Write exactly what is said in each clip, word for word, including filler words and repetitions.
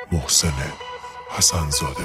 محسن حسن‌زاده.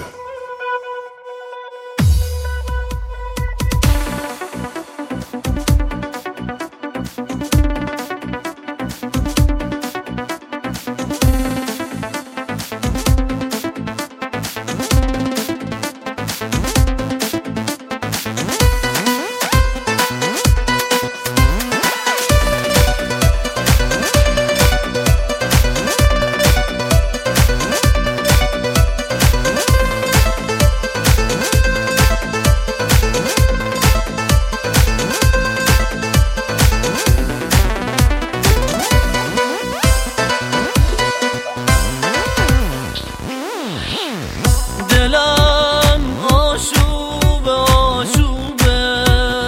دلم آشوب آشوبه،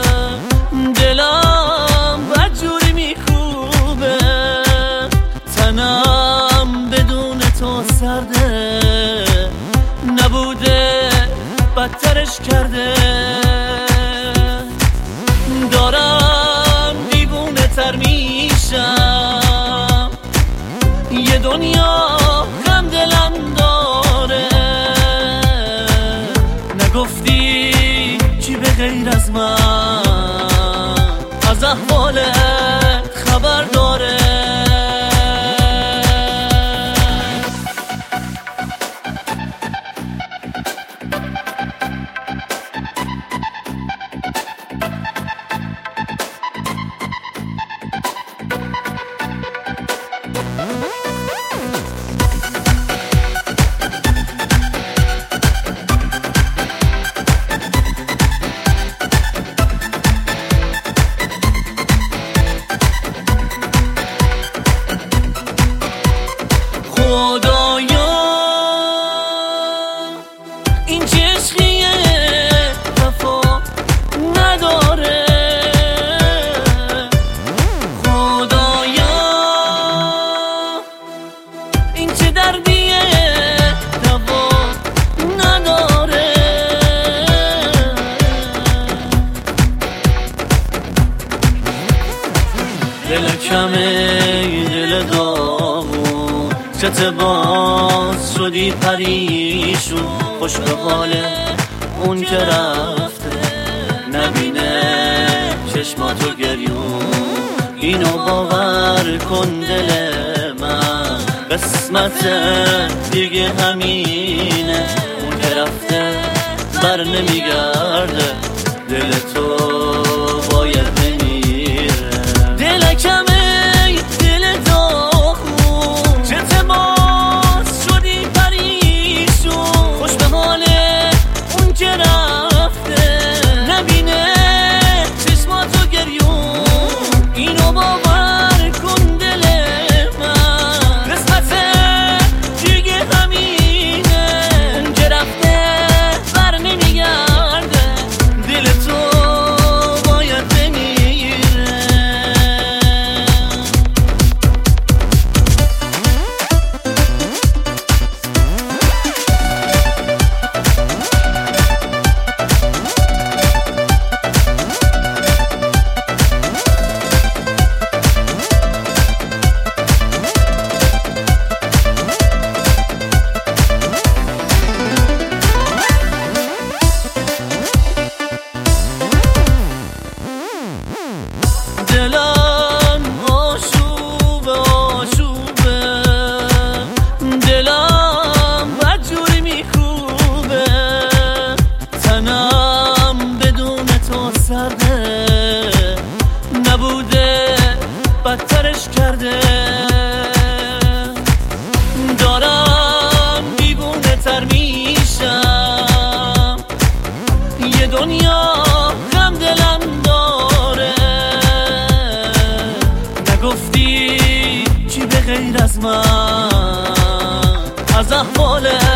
دلم بدجوری میکوبه، تنم بدون تو سرده، نبوده بدترش کرده، دارم دیوونه تر میشم، یه دنیا غم دلم داره، نگفتی چی به غیر از من از احوالت خبر داره. خدایا این چه عشقیه وفا نداره، خدایا این چه دردیه دوا نداره، دل کمه دل داغون چت باز شدی پریشون، خوش به حال اون که رفته نبینه چشماتو گریون، اینو باور کن دل من قسمت دیگه همینه، اون که رفته بر نمیگرده، دل تو باید بمیره. دل کمه دل داغون چت باز شدی پریشون، خوش به حال اون که رفته نبینه چشماتو گریون، اینو باور کن دل من قسمت دیگه همینه، اون که رفته بر نمیگرده، دل تو باید بمیره. دلم آشوب آشوبه، دلم بدجوری میکوبه، تنم بدون تو سرده، نبوده بدترش کرده، دارم دیوونه تر میشم، یه دنیا غم دلم داره، نگفتی چی به غیر از من از احوالت